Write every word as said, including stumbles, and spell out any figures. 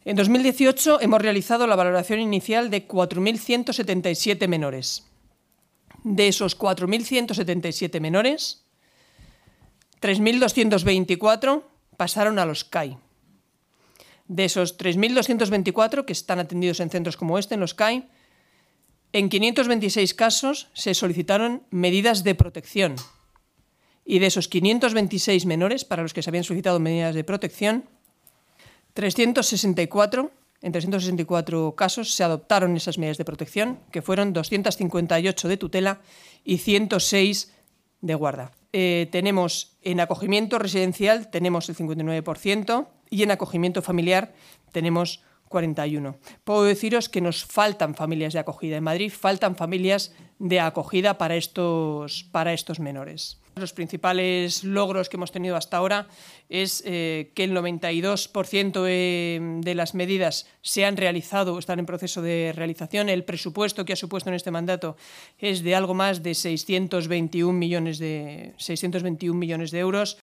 En dos mil dieciocho hemos realizado la valoración inicial de cuatro mil ciento setenta y siete menores. De esos cuatro mil ciento setenta y siete menores, tres mil doscientos veinticuatro pasaron a los C A I. De esos tres mil doscientos veinticuatro que están atendidos en centros como este, en los C A I, en quinientos veintiséis casos se solicitaron medidas de protección. Y de esos quinientos veintiséis menores para los que se habían solicitado medidas de protección, trescientos sesenta y cuatro, en trescientos sesenta y cuatro casos se adoptaron esas medidas de protección, que fueron doscientos cincuenta y ocho de tutela y ciento seis de guarda. Eh, tenemos en acogimiento residencial tenemos el cincuenta y nueve por ciento y en acogimiento familiar tenemos cuarenta y uno por ciento. Puedo deciros que nos faltan familias de acogida. En Madrid faltan familias de acogida para estos, para estos menores. Los principales logros que hemos tenido hasta ahora es eh, que el noventa y dos por ciento de, de las medidas se han realizado o están en proceso de realización. El presupuesto que ha supuesto en este mandato es de algo más de seiscientos veintiún millones de, seiscientos veintiún millones de euros.